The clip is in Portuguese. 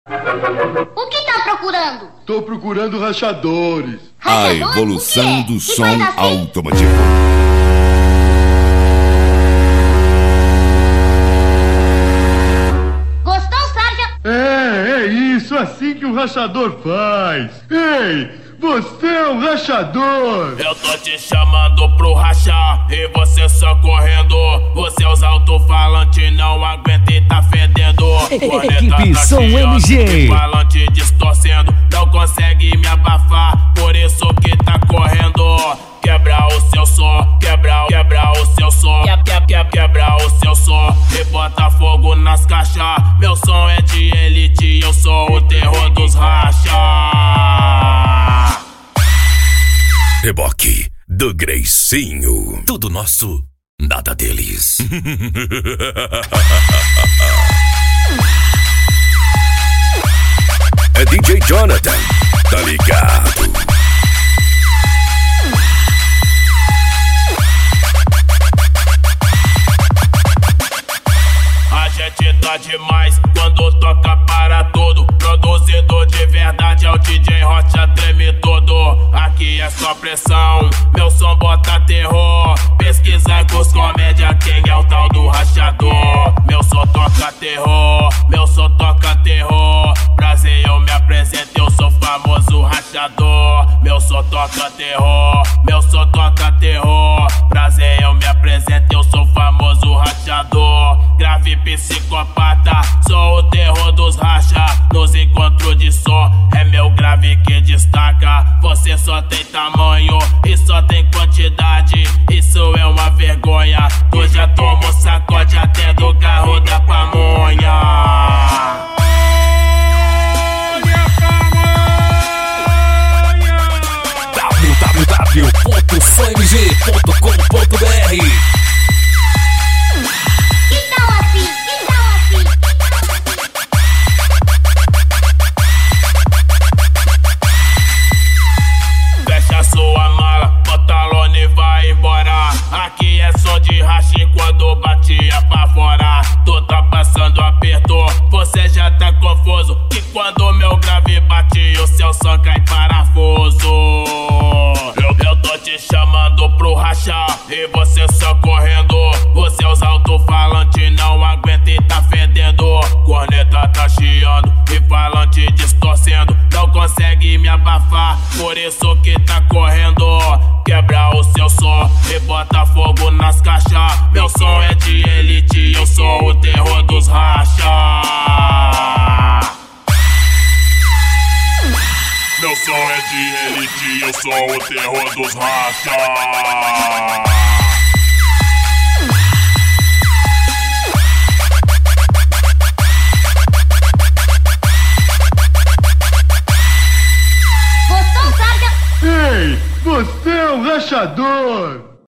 O que tá procurando? Tô procurando rachadores. A evolução do som automotivo. Gostou, Sarja? É isso, assim que um rachador faz. Ei, você é um rachador. Eu tô te chamando pro rachar e você só correndo. Os seus alto-falantes não aguentam e tá fedendo. Equipe Som MG. Falante distorcendo, não consegue me abafar, por isso que tá correndo. Quebra o seu som, quebra o seu som, quebra o seu som e bota fogo nas caixas. Meu som é de elite, eu sou o terror dos racha. Reboque do Greicinho. Tudo nosso, nada deles. É DJ Jonathan, tá ligado? A gente tá demais quando toca para tudo. Produzido de verdade é o DJ Rocha, treme todo. Aqui é só pressão, meu som bota terror. Pesquisa com os comédia, quem é o tal do rachador. Meu som toca terror, meu som toca terror. Prazer, eu me apresento, eu sou famoso rachador. Meu som toca terror, meu som toca terror. Prazer, eu me apresento, eu sou famoso rachador. Grave psicopata, sou o terror dos racha. Nos encontros de som, é meu grave que destaca. Você só tem tamanho e só tem quantidade, isso é uma vergonha. Tu já tomou sacode até do carro da pamonha. www.somg.com.br. Fecha sua mala, pantalona e vai embora. Aqui é som de racha quando batia pra fora. Tu tá passando aperto, você já tá confuso. Que quando meu grave bate, o seu som cai parafuso. Eu tô te chamando pro rachar e você só correndo. Os seus alto-falantes não aguentam e tá fedendo. Corneta tá chiando e falante distorcendo, não consegue me abafar, por isso que tá correndo. Quebra o seu som e bota fogo nas caixas. Meu som é de elite, eu sou o terror dos racha. Meu som é de elite, eu sou o terror dos racha. Gostou, Sarja? Ei, você é um rachador.